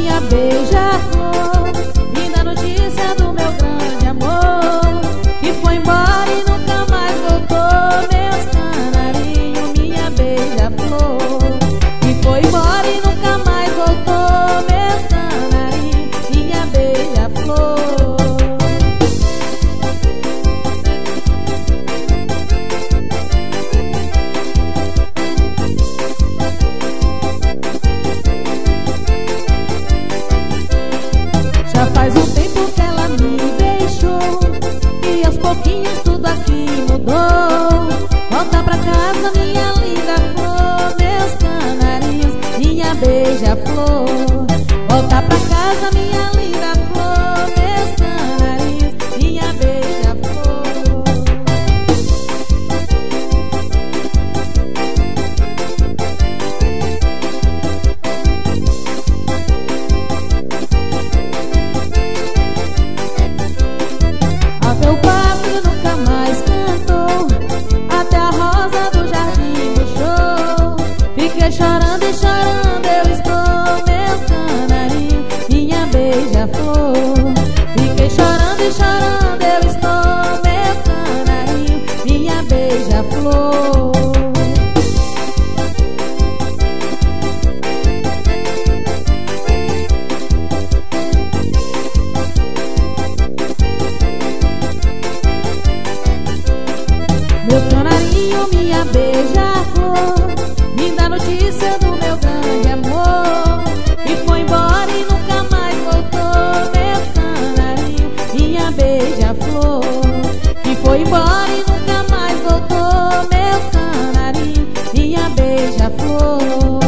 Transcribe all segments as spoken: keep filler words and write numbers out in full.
minha beija-flor, me dá notícia do meu grande amor, que foi embora e nunca mais voltou. Meus canarinhos, minha beija-flor, que foi embora e nunca mais voltou. Meus canarinhos, minha beija-flor. Já faz um tempo que ela me deixou, e aos pouquinhos tudo aqui mudou. Volta pra casa, minha linda flor, meus canarinhos, minha beija-flor. Volta pra casa, minha linda flor, meus canarinhos, minha beija-flor. Até o pássaro nunca mais cantou, até a rosa do jardim murchou. Fiquei chorando e chorando eu estou, meus canarinhos, minha beija-flor. Fiquei chorando e chorando eu estou, meus canarinhos, minha beija-flor. Meu canarinho, minha beija-flor, me dá notícia do meu grande amor, que foi embora e nunca mais voltou. Meu canarinho, minha beija-flor, que foi embora e nunca mais voltou. Meu canarinho, minha beija-flor.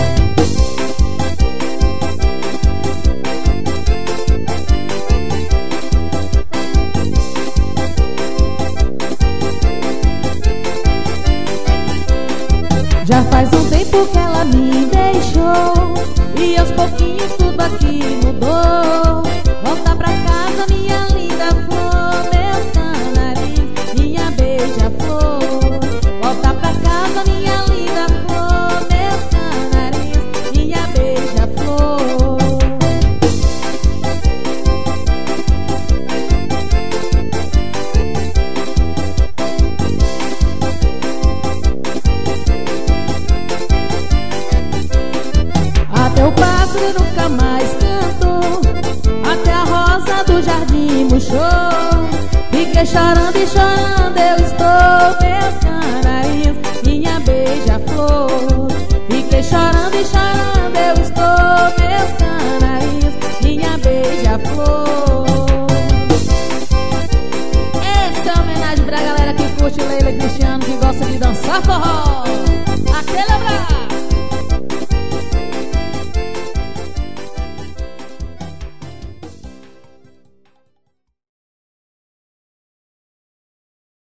Já faz um tempo que ela me deixou, e aos pouquinhos tudo aqui mudou. Volta pra casa, minha linda flor, meus canarinhos, minha beija-flor. Volta pra casa, minha linda flor, meus canarinhos, minha beija-flor. Até o pássaro nunca mais cantou, até a rosa do jardim murchou. Fiquei chorando e chorando eu estou, meus